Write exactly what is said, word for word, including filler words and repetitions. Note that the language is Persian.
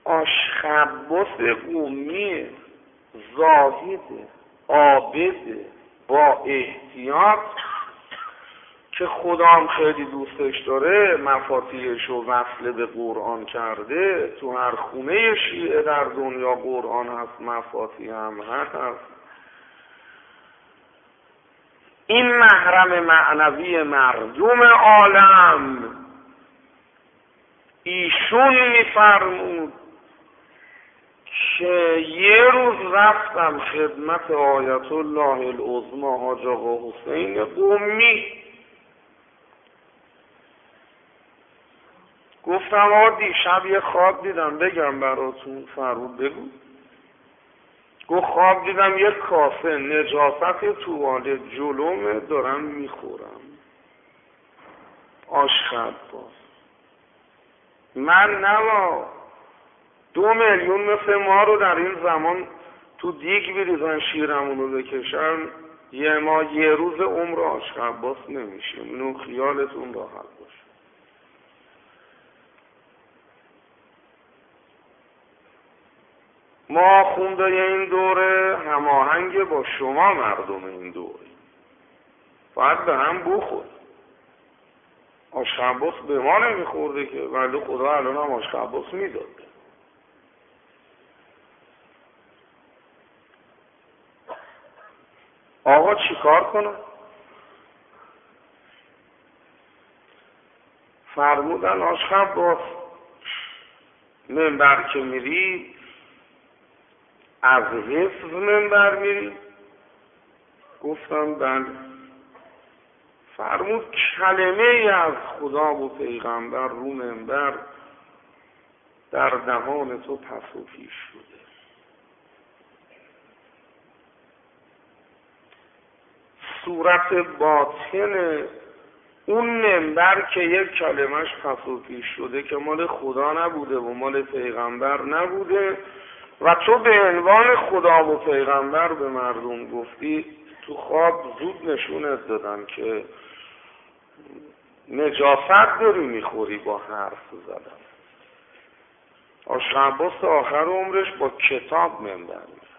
آشخباس قومی زاهده عابده با احتیاط که خدا هم خیلی دوستش داره، مفاتیحش رو وصل به قرآن کرده. تو هر خونه شیعه در دنیا قرآن هست، مفاتیح هم هست. این محرم معنوی مردم عالم ایشون میفرمود که یه روز رفتم خدمت آیت الله العظما حاج آقا حسین قمی، گفتم آقا دیشب یه خواب دیدم بگم براتون. فرمود بگو. گفت خواب دیدم یک کاسه نجاست توالت جلومه دارم میخورم آشخباس. من نما دو میلیون مثل ما رو در این زمان تو دیگ بریزن شیرمونو بکشن، یه ما یه روز عمر آشخباس نمیشیم. اینو خیالتون راحت باشه. ما خوندای این دوره هماهنگ با شما مردم این دوره، باید به هم بخور. آشخباس به ما نمیخورده که، ولی خدا الان هم آشخباس میداده. آقا چی کار کنم؟ فرمودن آشخباس منبر که میری از حفظ منبر میری؟ گفتم بله. فرمود کلمه ای از خدا و پیغمبر رو منبر در دهان تو پس و پیش شده. صورت باطن اون منبر که یک کلمش پس و پیش شده که مال خدا نبوده و مال پیغمبر نبوده و تو به عنوان خدا و پیغمبر به مردم گفتی، تو خواب زود نشونت دادن که نجاست داری میخوری با حرف زدن. آشخباس آخر عمرش با کتاب منبر میره.